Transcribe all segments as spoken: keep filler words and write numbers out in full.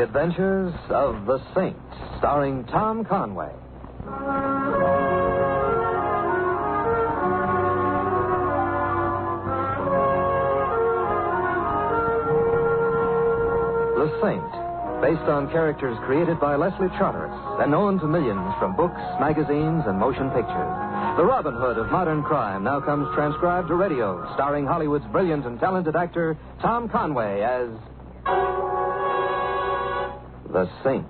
Adventures of the Saint, starring Tom Conway. The Saint, based on characters created by Leslie Charteris and known to millions from books, magazines, and motion pictures. The Robin Hood of modern crime now comes transcribed to radio, starring Hollywood's brilliant and talented actor Tom Conway as The Saint.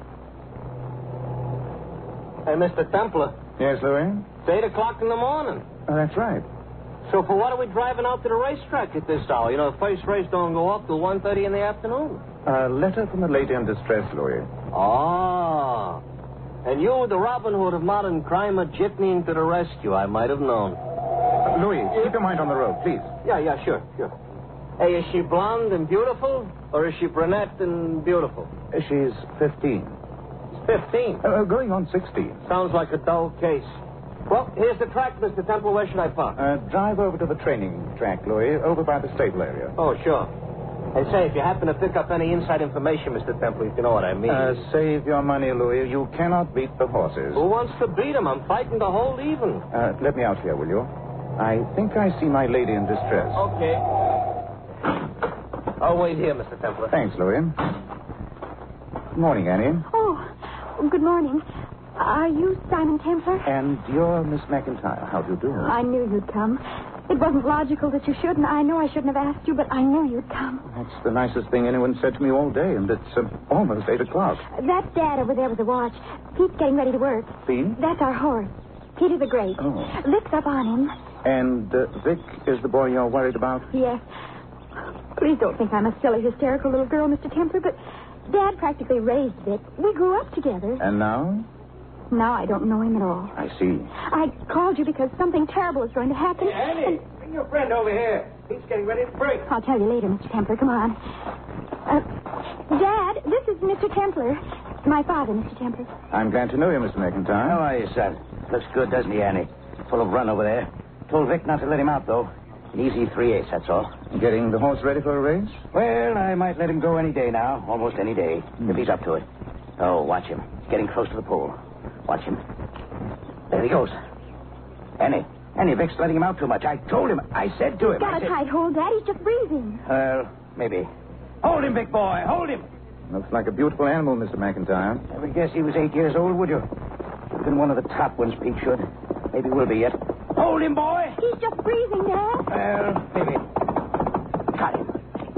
Hey, Mister Templar. Yes, Louis? It's eight o'clock in the morning. Oh, that's right. So for what are we driving out to the racetrack at this hour? You know, the first race don't go off till one thirty in the afternoon. A letter from a lady in distress, Louis. Ah. And you, the Robin Hood of modern crime, are jitneying to the rescue. I might have known. Uh, Louis, keep your mind on the road, please. Yeah, yeah, sure, sure. Hey, is she blonde and beautiful, or is she brunette and beautiful? Uh, she's fifteen. Fifteen. Uh, going on sixteen. Sounds like a dull case. Well, here's the track, Mister Temple. Where should I park? Uh, drive over to the training track, Louis, over by the stable area. Oh, sure. And say, if you happen to pick up any inside information, Mister Temple, if you know what I mean. Uh, save your money, Louis. You cannot beat the horses. Who wants to beat them? I'm fighting to hold even. Uh, let me out here, will you? I think I see my lady in distress. Okay. I'll wait here, Mister Temple. Thanks, Louis. Good morning, Annie. Oh, good morning. Are you Simon Templar? And you're Miss McIntyre. How do you do? I knew you'd come. It wasn't logical that you should, and I know I shouldn't have asked you, but I knew you'd come. That's the nicest thing anyone said to me all day, and it's uh, almost eight o'clock. That's Dad over there with the watch. Pete's getting ready to work. Pete? That's our horse. Peter the Great. Oh. Vic's up on him. And uh, Vic is the boy you're worried about? Yes. Please don't think I'm a silly, hysterical little girl, Mister Templar, but Dad practically raised Vic. We grew up together. And now? Now I don't know him at all. I see. I called you because something terrible is going to happen. Hey, Annie, and... bring your friend over here. He's getting ready to break. I'll tell you later, Mister Templar. Come on. Uh, Dad, this is Mister Templar. My father, Mister Templar. I'm glad to know you, Mister McIntyre. How are you, son? Looks good, doesn't he, Annie? Full of run over there. Told Vic not to let him out, though. An easy three-eighths, that's all. Getting the horse ready for a race? Well, I might let him go any day now. Almost any day. Mm. If he's up to it. Oh, watch him. He's getting close to the pole. Watch him. There he goes. Annie. Annie, Vic's letting him out too much. I told him. I said to him. Got I a said... tight hold, Dad. He's just breathing. Well, maybe. Hold him, big boy. Hold him. Looks like a beautiful animal, Mister McIntyre. I would guess he was eight years old, would you? Should have been one of the top ones, Pete should. Maybe will be yet. Hold him, boy. He's just breathing, Dad. Well, maybe. Got him.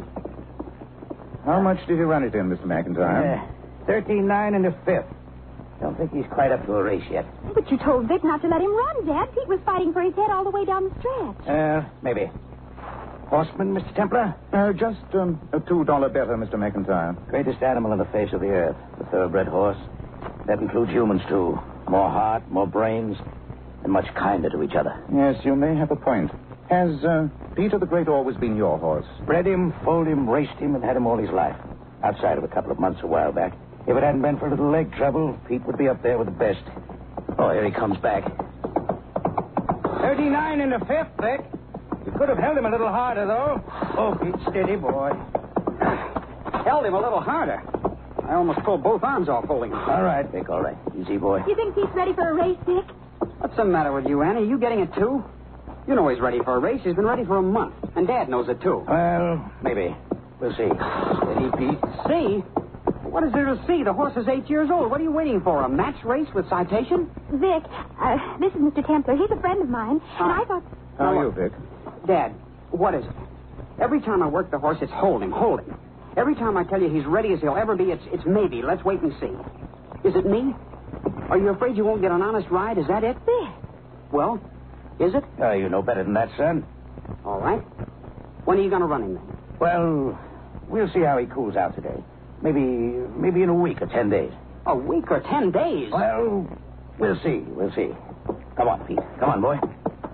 How much did you run it in, Mister McIntyre? Uh, thirteen nine and a fifth. Don't think he's quite up to a race yet. But you told Vic not to let him run, Dad. Pete was fighting for his head all the way down the stretch. Uh, maybe. Horseman, Mister Templar? Uh, just um, a two dollar better, Mister McIntyre. Greatest animal on the face of the earth, the thoroughbred horse. That includes humans, too. More heart, more brains, and much kinder to each other. Yes, you may have a point. Has uh, Peter the Great always been your horse? Bred him, foaled him, raced him, and had him all his life. Outside of a couple of months a while back. If it hadn't been for a little leg trouble, Pete would be up there with the best. Oh, here he comes back. thirty-nine in the fifth, Vic. You could have held him a little harder, though. Oh, Pete, steady, boy. Held him a little harder. I almost pulled both arms off holding him. All right, Vic, all right. Easy, boy. You think Pete's ready for a race, Vic? What's the matter with you, Annie? You getting it, too? You know he's ready for a race. He's been ready for a month. And Dad knows it, too. Well, maybe. We'll see. Steady, Pete. See? What is there to see? The horse is eight years old. What are you waiting for? A match race with citation? Vic, uh, this is Mister Templar. He's a friend of mine. And I thought... How are you, Vic? Dad, what is it? Every time I work the horse, it's hold him, hold him. Every time I tell you he's ready as he'll ever be, it's it's maybe. Let's wait and see. Is it me? Are you afraid you won't get an honest ride? Is that it? Vic. Well, is it? Uh, you know better than that, son. All right. When are you going to run him, then? Well, we'll see how he cools out today. Maybe, maybe in a week or ten days. A week or ten days? Well, we'll see. We'll see. Come on, Pete. Come on, boy.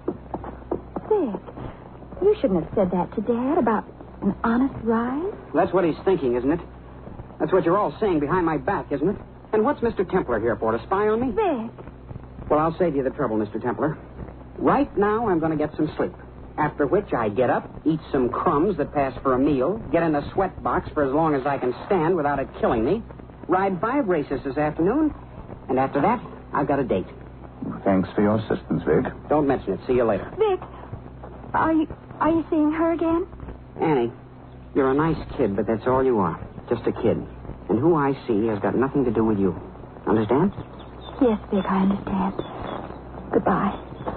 Vic, you shouldn't have said that to Dad about an honest ride. That's what he's thinking, isn't it? That's what you're all saying behind my back, isn't it? And what's Mister Templar here for, to spy on me? Vic. Well, I'll save you the trouble, Mister Templar. Right now, I'm going to get some sleep. After which I get up, eat some crumbs that pass for a meal, get in a sweat box for as long as I can stand without it killing me, ride five races this afternoon, and after that, I've got a date. Thanks for your assistance, Vic. Don't mention it. See you later. Vic, are you are you seeing her again? Annie, you're a nice kid, but that's all you are. Just a kid. And who I see has got nothing to do with you. Understand? Yes, Vic, I understand. Goodbye.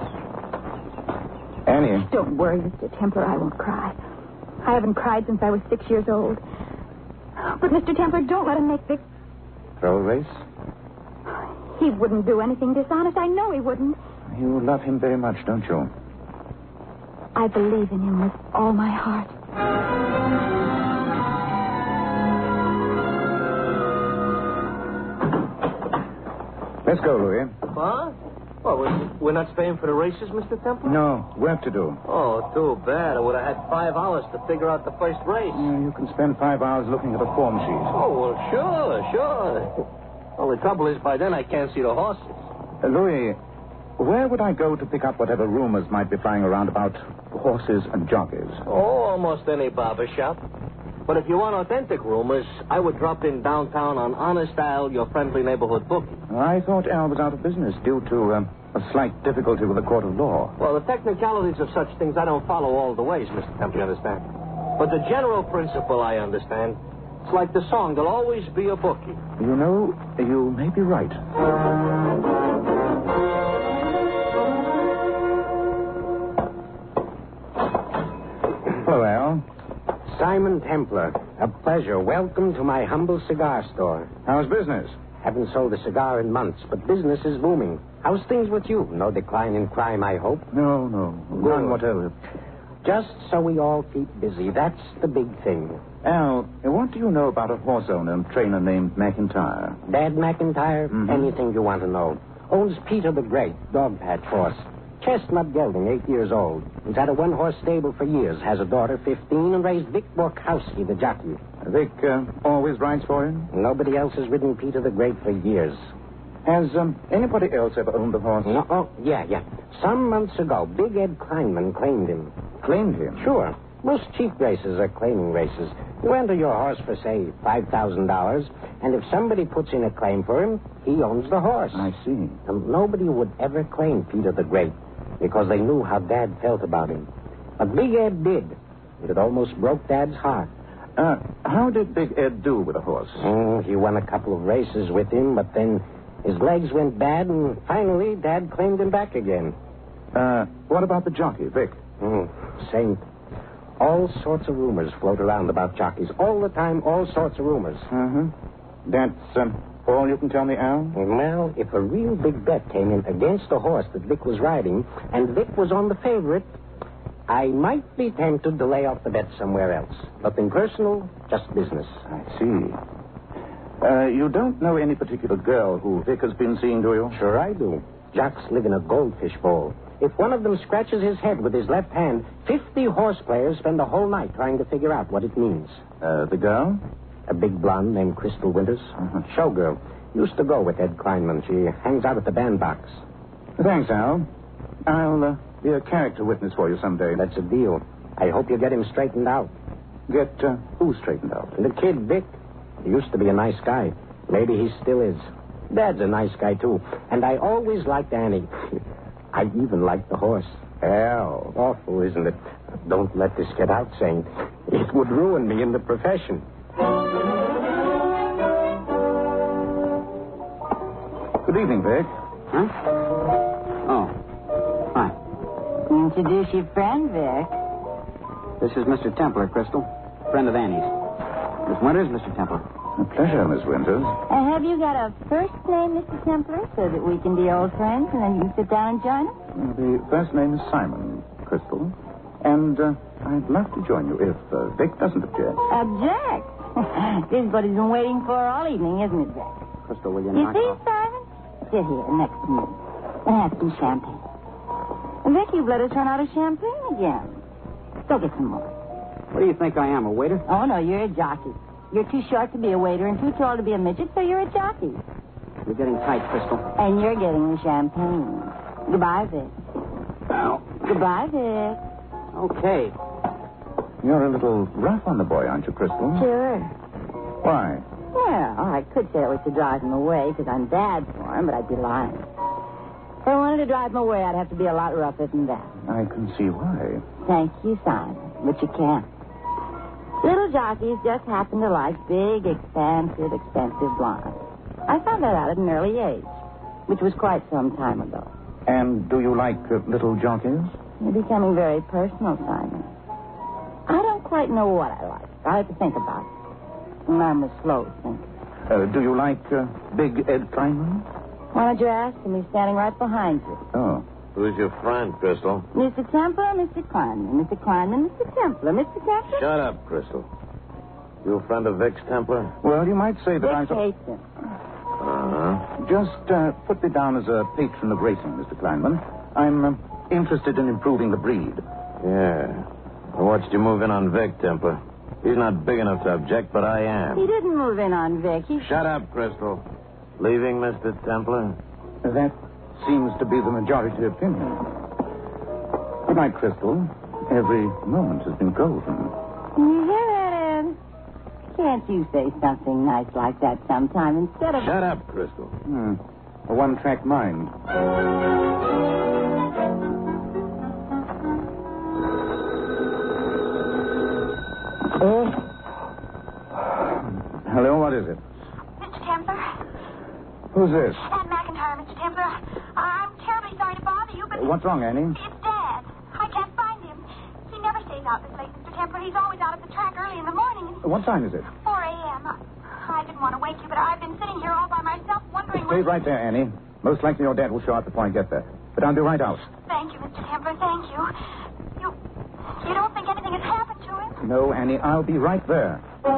Annie. Don't worry, Mister Templar. I won't cry. I haven't cried since I was six years old. But, Mister Templar, don't let him make Vic... Throw a race? He wouldn't do anything dishonest. I know he wouldn't. You love him very much, don't you? I believe in him with all my heart. Let's go, Louis. Huh? Well, we're- we're not staying for the races, Mister Temple? No, work to do. Oh, too bad. I would have had five hours to figure out the first race. Yeah, you can spend five hours looking at a form sheet. Oh, well, sure, sure. Only trouble is, by then I can't see the horses. Uh, Louis, where would I go to pick up whatever rumors might be flying around about horses and jockeys? Oh, almost any barber shop. But if you want authentic rumors, I would drop in downtown on Honest Al, your friendly neighborhood bookie. I thought Al was out of business due to um, a slight difficulty with the court of law. Well, the technicalities of such things I don't follow all the ways, Mister Temple, you understand? But the general principle I understand. It's like the song, there'll always be a bookie. You know, you may be right. Hello, Al. Simon Templar. A pleasure. Welcome to my humble cigar store. How's business? Haven't sold a cigar in months, but business is booming. How's things with you? No decline in crime, I hope. No, no. None whatever. Just so we all keep busy. That's the big thing. Al, what do you know about a horse owner and trainer named McIntyre? Dad McIntyre? Mhm. Anything you want to know. Owns Peter the Great, dog patch horse. Chestnut gelding, eight years old. He's had a one-horse stable for years. Has a daughter, fifteen, and raised Vic Borkowski, the jockey. Vic uh, always rides for him? Nobody else has ridden Peter the Great for years. Has um, anybody else ever owned a horse? No, oh, yeah, yeah. Some months ago, Big Ed Kleinman claimed him. Claimed him? Sure. Most cheap races are claiming races. You enter your horse for, say, five thousand dollars, and if somebody puts in a claim for him, he owns the horse. I see. And nobody would ever claim Peter the Great because they knew how Dad felt about him. But Big Ed did. It almost broke Dad's heart. Uh, how did Big Ed do with the horse? Mm, he won a couple of races with him, but then his legs went bad, and finally Dad claimed him back again. Uh, what about the jockey, Vic? Mm, same. All sorts of rumors float around about jockeys. All the time, all sorts of rumors. Uh-huh. That's um, all you can tell me, Al? Well, if a real big bet came in against the horse that Vic was riding, and Vic was on the favorite, I might be tempted to lay off the bet somewhere else. Nothing personal, just business. I see. Uh, you don't know any particular girl who Vic has been seeing, do you? Sure I do. Jocks live in a goldfish bowl. If one of them scratches his head with his left hand, fifty horse players spend the whole night trying to figure out what it means. Uh, the girl? A big blonde named Crystal Winters. Uh-huh. Showgirl. Used to go with Ed Kleinman. She hangs out at the bandbox. Thanks, Al. I'll uh, be a character witness for you someday. That's a deal. I hope you get him straightened out. Get uh, who straightened out? And the kid, Vic, he used to be a nice guy. Maybe he still is. Dad's a nice guy, too. And I always liked Annie. I even liked the horse. Hell, awful, isn't it? Don't let this get out, Saint. It would ruin me in the profession. Good evening, Vic. Huh? Oh. Hi. Introduce your friend, Vic. This is Mister Templar, Crystal. Friend of Annie's. Miss Winters, Mister Templar. A pleasure, Miss Winters. Uh, have you got a first name, Mister Templar, so that we can be old friends and then you can sit down and join us? Uh, The first name is Simon, Crystal. And uh, I'd love to join you if uh, Vic doesn't object. Object. This is what he's been waiting for all evening, isn't it, Vic? Crystal, will you You knock see, off? Simon? Sit here next to me and have some champagne. Vic, you've let us run out of champagne again. Go get some more. What do you think I am, a waiter? Oh, no, you're a jockey. You're too short to be a waiter and too tall to be a midget, so you're a jockey. You're getting tight, Crystal. And you're getting the champagne. Goodbye, Vic. Ow. Goodbye, Vic. Okay. You're a little rough on the boy, aren't you, Crystal? Sure. Why? Well, I could say it was to drive him away because I'm bad for him, but I'd be lying. If I wanted to drive him away, I'd have to be a lot rougher than that. I can see why. Thank you, Simon, but you can't. Little jockeys just happen to like big, expansive, expensive blondes. I found that out at an early age, which was quite some time ago. And do you like uh, little jockeys? You're becoming very personal, Simon. I don't quite know what I like. I have to think about it. And I'm a slow thinker. Uh, do you like uh, Big Ed Kleinman? Why don't you ask him? He's standing right behind you. Oh. Who's your friend, Crystal? Mister Templar, Mister Kleinman. Mister Kleinman, Mister Templar. Mister Templar? Shut up, Crystal. You a friend of Vic's, Templar? Well, you might say that Vic I'm... so- hates him. Uh-huh. Just uh, put me down as a patron of racing, Mister Kleinman. I'm uh, interested in improving the breed. Yeah. I watched you move in on Vic, Templar. He's not big enough to object, but I am. He didn't move in on Vic. He... Shut up, Crystal. Leaving, Mister Templar? That seems to be the majority opinion. Good night, Crystal. Every moment has been golden. You hear that, Ed? Can't you say something nice like that sometime instead of... Shut up, Crystal. Hmm. A one-track mind. Oh. Hello, what is it? Mister Templar? Who's this? Anne McIntyre, Mister Templar. I'm terribly sorry to bother you, but... Uh, What's wrong, Annie? It's Dad. I can't find him. He never stays out this late, Mister Templar. He's always out at the track early in the morning. Uh, What time is it? four a.m. I didn't want to wake you, but I've been sitting here all by myself wondering... Stay what- right there, Annie. Most likely your dad will show up before I get there. But I'll be right out. Thank you, Mister Templar. Thank you. You... You don't think anything has happened to him? No, Annie, I'll be right there.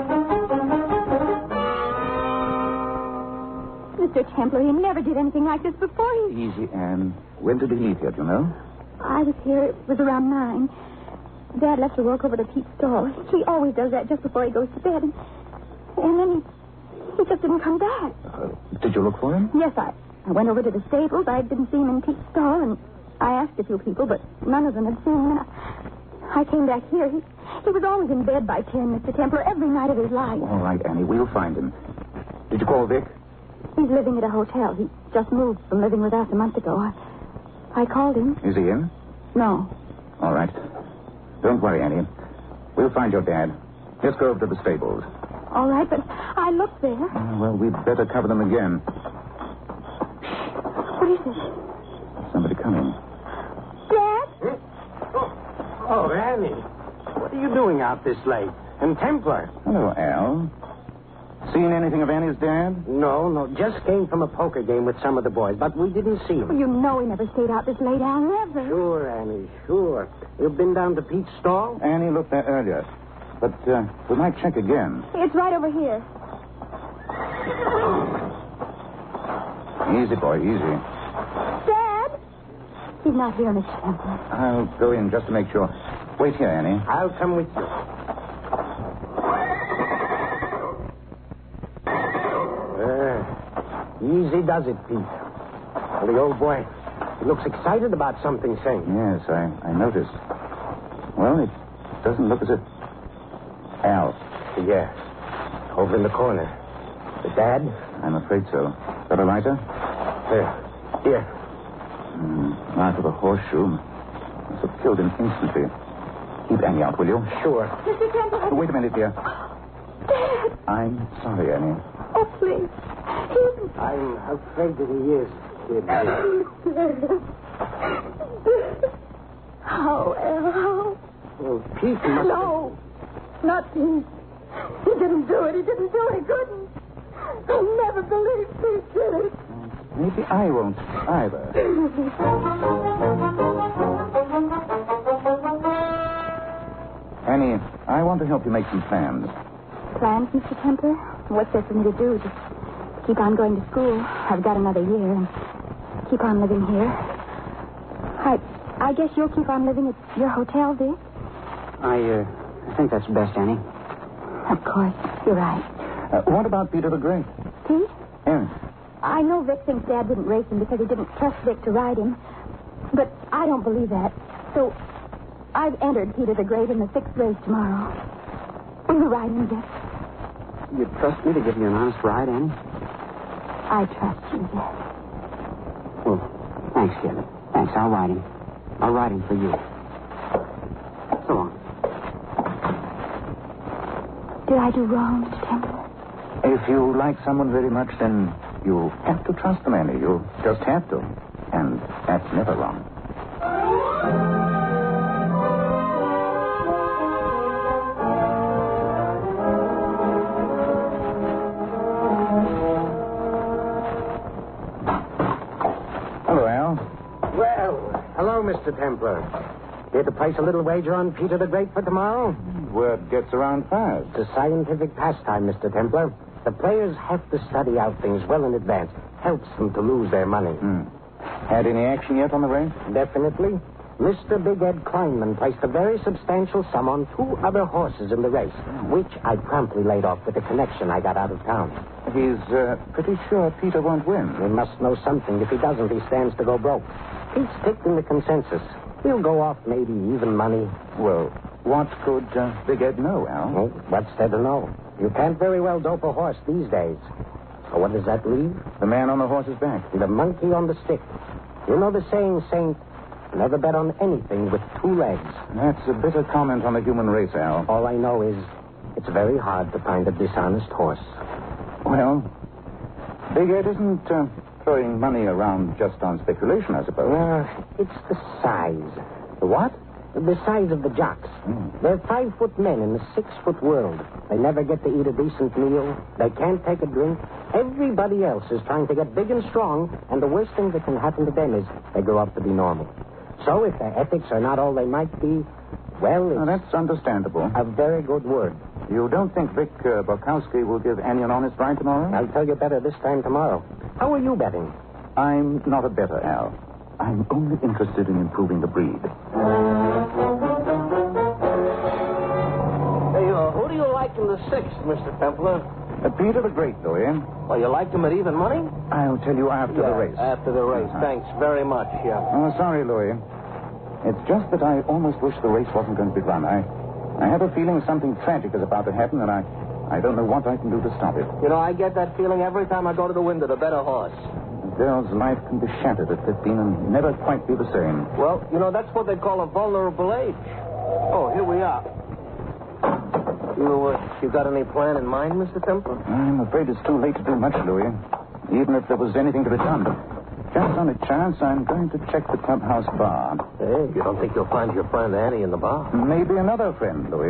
Mister Templar, he never did anything like this before. He... Easy, Anne. When did he leave here, do you know? I was here. It was around nine. Dad left to walk over to Pete's stall. He always does that just before he goes to bed. And, and then he, he just didn't come back. Uh, did you look for him? Yes, I, I went over to the stables. I didn't see him in Pete's stall, and I asked a few people, but none of them had seen him. And I, I came back here. He, he was always in bed by ten, Mister Templar, every night of his life. All right, Annie, we'll find him. Did you call Vic? He's living at a hotel. He just moved from living with us a month ago. I, I called him. Is he in? No. All right. Don't worry, Annie. We'll find your dad. Let's go over to the stables. All right, but I looked there. Uh, well, we'd better cover them again. What is it? Somebody coming. Dad? Oh, Annie. What are you doing out this late? And Templar? Hello, Al. Seen anything of Annie's dad? No, no. Just came from a poker game with some of the boys, but we didn't see him. Well, you know he never stayed out this late, Al, never. Sure, Annie, sure. You've been down to Pete's stall? Annie looked there earlier. But uh, we might check again. It's right over here. Easy, boy, easy. Dad? He's not here, Mister Templar. I'll go in just to make sure. Wait here, Annie. I'll come with you. Uh, easy does it, Pete. Well, the old boy, he looks excited about something, saying. Yes, I, I noticed. Well, it doesn't look as if... Al. Yeah. Over in the corner. The dad? I'm afraid so. Got a lighter? Here. Here. Mm, knife with a horseshoe. Must have killed him instantly. Keep Annie out, will you? Sure. Mister Templar. Oh, wait a minute, dear. Dad. I'm sorry, Annie. Oh, please. He... I'm afraid that he is, kid. How, Al, how? Well, Pete must... No. Not Pete. He didn't do it. He didn't do it. He couldn't. I'll never believe Pete did it. Maybe I won't either. Annie, I want to help you make some plans. Plans, Mister Templar? What's there for me to do? Just keep on going to school. I've got another year and keep on living here. I I guess you'll keep on living at your hotel, Vic? I, uh, I think that's best, Annie. Of course. You're right. Uh, what about Peter the Great? Pete? Yes. I know Vic thinks Dad didn't race him because he didn't trust Vic to ride him. But I don't believe that. So I've entered Peter the Great in the sixth race tomorrow. Will you ride him, Dick? You trust me to give you an honest ride, Annie? I trust you, Dick. Well, thanks, kid. Thanks. I'll ride him. I'll ride him for you. So long. Did I do wrong, Mister Templar? If you like someone very much, then you have to trust them, Annie. You just have to. And that's never wrong. Hello, Al. Well, hello, Mister Templar. Here to place a little wager on Peter the Great for tomorrow? Word gets around fast. It's a scientific pastime, Mister Templar. The players have to study out things well in advance. Helps them to lose their money. Hmm. Had any action yet on the race? Definitely. Mister Big Ed Kleinman placed a very substantial sum on two other horses in the race, which I promptly laid off with the connection I got out of town. He's uh, pretty sure Peter won't win. He must know something. If he doesn't, he stands to go broke. He's picked in the consensus. He'll go off maybe even money. Well, what could uh, Big Ed know, Al? Well, what's there to know? You can't very well dope a horse these days. So what does that leave? The man on the horse's back. The monkey on the stick. You know the saying, Saint, never bet on anything with two legs. That's a bitter comment on the human race, Al. All I know is it's very hard to find a dishonest horse. Well, Big Ed isn't uh, throwing money around just on speculation, I suppose. Uh, it's the size. The what? The size of the jocks. Mm. They're five-foot men in a six-foot world. They never get to eat a decent meal. They can't take a drink. Everybody else is trying to get big and strong, and the worst thing that can happen to them is they grow up to be normal. So if their ethics are not all they might be, well, it's Now, that's understandable. a very good word. You don't think Vic uh, Bukowski will give Annie an honest ride tomorrow? I'll tell you better this time tomorrow. How are you betting? I'm not a bettor, Al. I'm only interested in improving the breed. Hey, uh, who do you like in the sixth, Mister Templar? Uh, Peter the Great, though, eh? Well, you like him at even money? I'll tell you after Yeah, the race. After the race. Uh-huh. Thanks very much, yeah. Oh, sorry, Louis. It's just that I almost wish the race wasn't going to be run. I, I have a feeling something tragic is about to happen, and I, I don't know what I can do to stop it. You know, I get that feeling every time I go to the window to bet a horse. A girl's life can be shattered at fifteen and never quite be the same. Well, you know, that's what they call a vulnerable age. Oh, here we are. You, uh, you got any plan in mind, Mister Templar? I'm afraid it's too late to do much, Louis. Even if there was anything to be done. But just on a chance, I'm going to check the clubhouse bar. Hey, you don't think you'll find your friend Annie in the bar? Maybe another friend, Louis.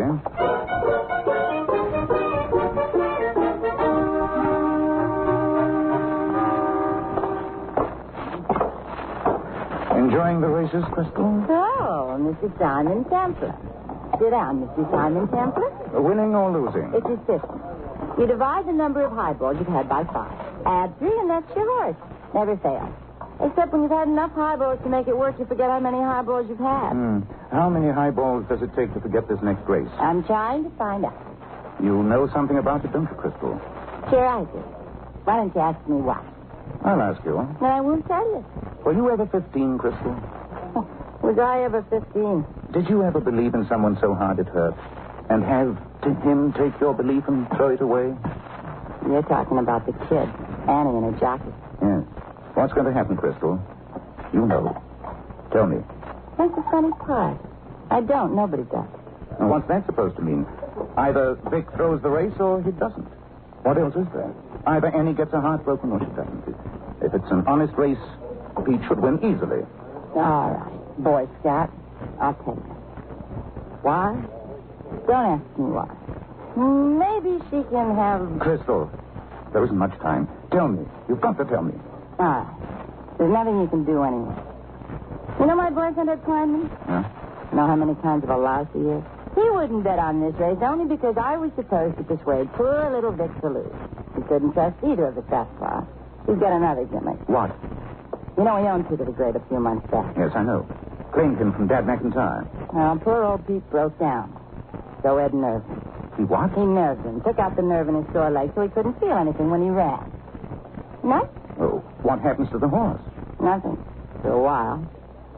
Enjoying the races, Crystal? Oh, Mister Simon Templar. Sit down, Mister Simon Templar. Winning or losing? It's a system. You divide the number of highballs you've had by five. Add three, and that's your horse. Never fails. Except when you've had enough highballs to make it work, you forget how many highballs you've had. Hmm. How many highballs does it take to forget this next race? I'm trying to find out. You know something about it, don't you, Crystal? Sure I do. Why don't you ask me what? I'll ask you. Then I won't tell you. Were you ever fifteen, Crystal? Was I ever fifteen? Did you ever believe in someone so hard it hurt? And have to him take your belief and throw it away? You're talking about the kid, Annie and her jockey. Yes. What's going to happen, Crystal? You know. Tell me. That's the funny part. I don't. Nobody does. Now, what's that supposed to mean? Either Vic throws the race or he doesn't. What else is there? Either Annie gets her heart broken or she doesn't. If it's an honest race, Pete should win easily. All right, Boy Scout. I'll take it. Why? Don't ask me why. Maybe she can have... Crystal, there isn't much time. Tell me. You've got to tell me. All right. There's nothing you can do anyway. You know my boyfriend at Kleinman? Huh? Know how many kinds of a louse he is? He wouldn't bet on this race only because I was supposed to persuade poor little Vic to lose. He couldn't trust either of the thus far. He's got another gimmick. What? You know, he owned Peter the Great a few months back. Yes, I know. Claimed him from Dad McIntyre. Well, poor old Pete broke down. So Ed nerved him. He what? He nerved him. Took out the nerve in his sore leg so he couldn't feel anything when he ran. No? Oh, what happens to the horse? Nothing. For a while.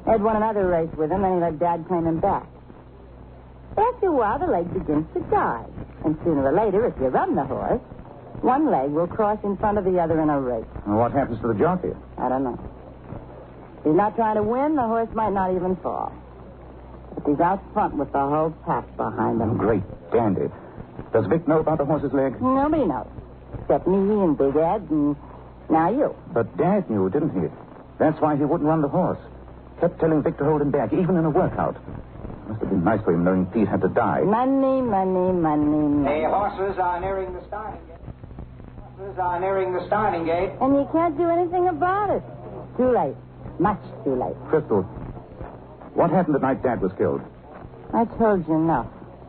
Ed won another race with him, then he let Dad claim him back. After a while, the leg begins to die. And sooner or later, if you run the horse, one leg will cross in front of the other in a race. And what happens to the jockey? I don't know. If he's not trying to win, the horse might not even fall. But he's out front with the whole pack behind him. Great dandy. Does Vic know about the horse's leg? Nobody knows. Except me and Big Ed and now you. But Dad knew, didn't he? That's why he wouldn't run the horse. Kept telling Vic to hold him back, even in a workout. Must have been nice for him knowing Pete had to die. Money, money, money, money. The horses are nearing the starting gate. Horses are nearing the starting gate. And you can't do anything about it. Too late. Much too late. Crystal, what happened the night Dad was killed? I told you enough.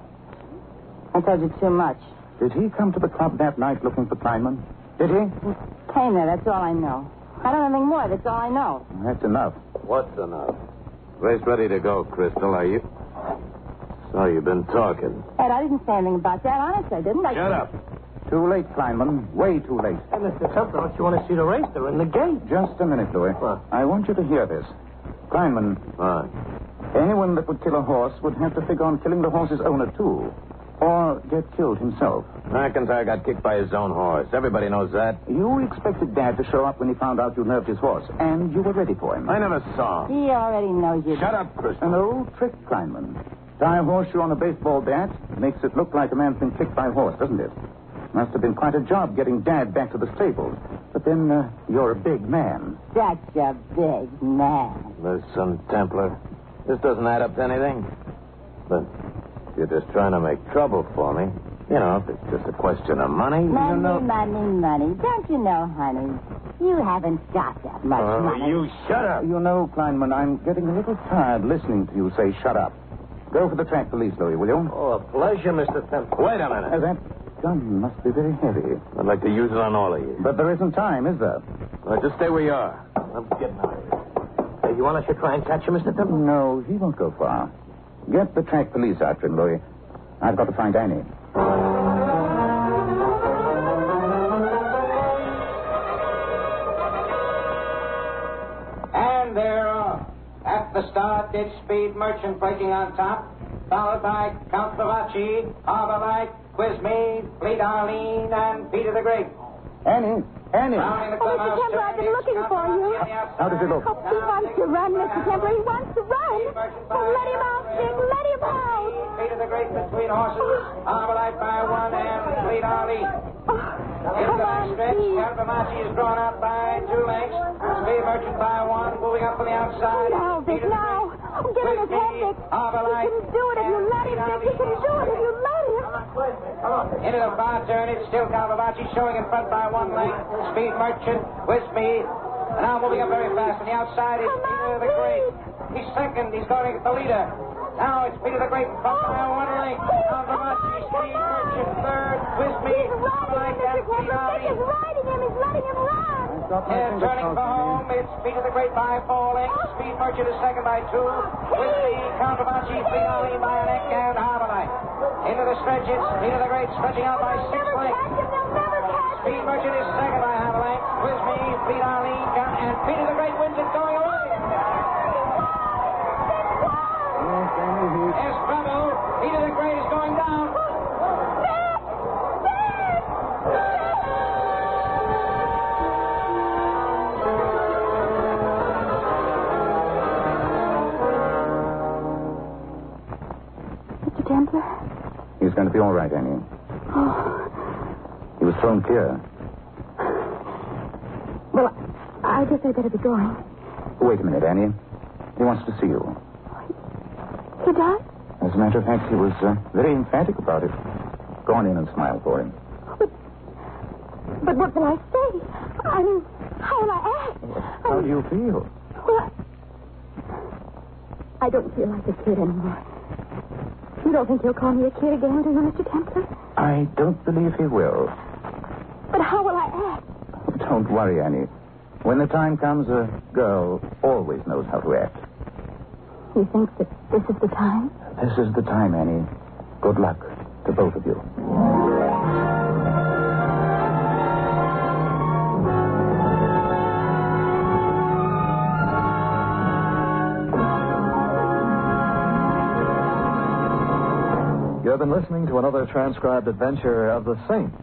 I told you too much. Did he come to the club that night looking for Kleinman? Did he? He came there, that's all I know. I don't know anything more, that's all I know. That's enough. What's enough? Race ready to go, Crystal, are you? So you've been talking. Ed, I didn't say anything about that. Honest, I didn't. I... Shut up. Too late, Kleinman. Way too late. Hey, Mister Temple, don't you want to see the race? They're in the gate. Just a minute, Louis. What? I want you to hear this. Kleinman, What? anyone that would kill a horse would have to figure on killing the horse's owner, too. Or get killed himself. McIntyre got kicked by his own horse. Everybody knows that. You expected Dad to show up when he found out you nerved his horse, and you were ready for him. I never saw him. He already knows you. Shut up, Crystal. An old trick, Kleinman. Tie a horseshoe on a baseball bat makes it look like a man's been kicked by a horse, doesn't it? Must have been quite a job getting Dad back to the stables. But then uh, you're a big man. Such a big man. Listen, Templar, this doesn't add up to anything. But you're just trying to make trouble for me. You know, if it's just a question of money, Money, you know... money, money. Don't you know, honey? You haven't got that much Oh, money. you shut up. You know, Kleinman, I'm getting a little tired listening to you say shut up. Go for the track police, Louis, will you? Oh, a pleasure, Mister Temple. Wait a minute. Uh, that gun must be very heavy. I'd like to use it on all of you. But there isn't time, is there? Well, just stay where you are. I'm getting out of here. Hey, you want us to try and catch him, Mister Temple? No, he won't go far. Get the track police after him, Louis. I've got to find Annie. And they're off. At the start, it's Speed Merchant breaking on top, followed by Count Bavacci, Arborite, Quizme, Fleet Arlene, and Peter the Great. Annie! Annie! Rounding the Oh, Mister clubhouse Temple, I've been turn, looking it's for Count you. Bavacci on the outside. How does he look? Oh, he wants to run, Mister Temple. He wants to run. Oh, let him out, Dick. Let him out. Peter the Great between horses, Arborite by one, and Fleet Arlene. Oh, In come the on, back stretch, Steve. Count Bavacci is drawn out by two lengths. Speed Merchant by one, moving up on the outside. Now, Dick, Peter the now. Oh, get in his head, Dick. He can do it if you let him, Dick. He can do it if you let him. Into the far turn, it's still Calvavacci showing in front by one length. Speed Merchant with speed. And now moving up very fast. On the outside is Come Peter on, the Great. please. He's second. He's going to get the leader. Now it's Peter the Great in front by one length. Calvavacci, Speed Merchant third. With speed. He's riding him, Mister Temple. Dick is riding him. He's letting him run. And turning for home, it's Peter the Great by four lengths. Speed Merchant is second by two. With speed, Calvavacci, Fleet Arlene by a neck, and Harborite. Into the stretch, it's Peter the Great stretching out by six Never lengths. catch him. They'll never catch him. Speed Merchant is second by half a length. With me, Fleet Arlene, and Peter the Great wins it going away. There's trouble. Peter the Great is going down. Mister Templar? He's going to be all right, Annie. Oh. He was thrown clear. Well, I guess I better be going. Wait a minute, Annie. He wants to see you. He does? As a matter of fact, he was uh, very emphatic about it. Go on in and smile for him. But, but what will I say? I mean, how will I act? How do you feel? Well, I don't feel like a kid anymore. You don't think he'll call me a kid again, do you, Mister Templar? I don't believe he will. But how will I act? Don't worry, Annie. When the time comes, a girl always knows how to act. You think that this is the time? This is the time, Annie. Good luck to both of you. have been listening to another transcribed adventure of the Saint